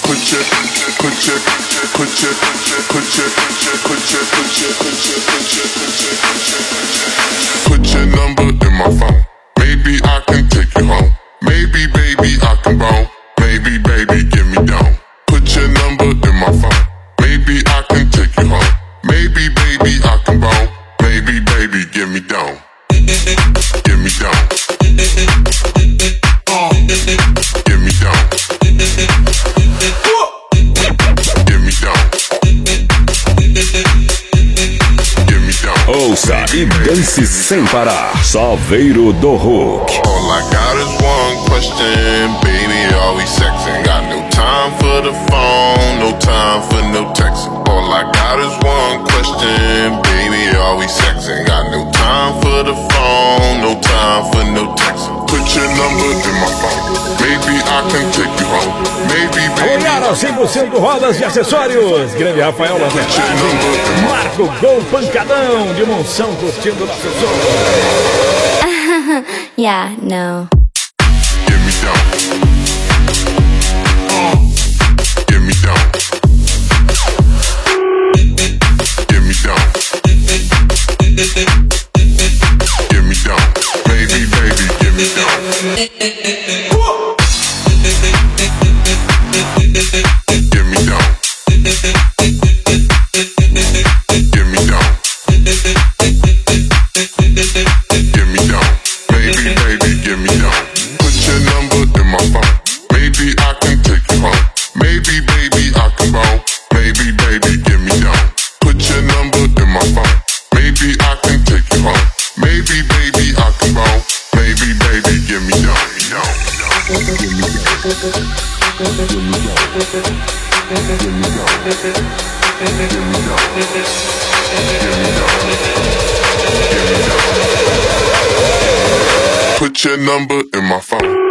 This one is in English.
Put your number in my phone. Maybe I can take you home. Maybe, baby, I can roam. Maybe, baby, get me down. Put your number in my phone. Maybe I can take you home. Maybe, baby, I can roam. Maybe, baby, get me down. Get me down. Get me down. Get me down. Get me down. Ouça e dance sem parar. Salveiro do Hulk. All I got is one question, baby, are we sexing? Got no time for the phone, no time for no texting. All I got is one question, baby, are we sexing? Got no time for the phone, no time for no texting. Put your number in my phone, maybe I can take you home. Maybe, baby. Olhar 100% rodas de acessórios. Grande Rafael Lacerda. Marco Gol Pancadão de Monção curtindo nosso som. Yeah, no. Get me down. Get me down. Get me down. Get me down. Baby, baby, get me down. Get me down. Get me down. Get me down. Baby, baby, get me down. Put your number in my phone. Maybe I can take you home. Maybe, baby, I can roam. Maybe, baby, get me down. Put your number in my phone. Maybe I can take you home. Maybe, baby, I can roam. Maybe, baby, get me down. Put your number in my phone.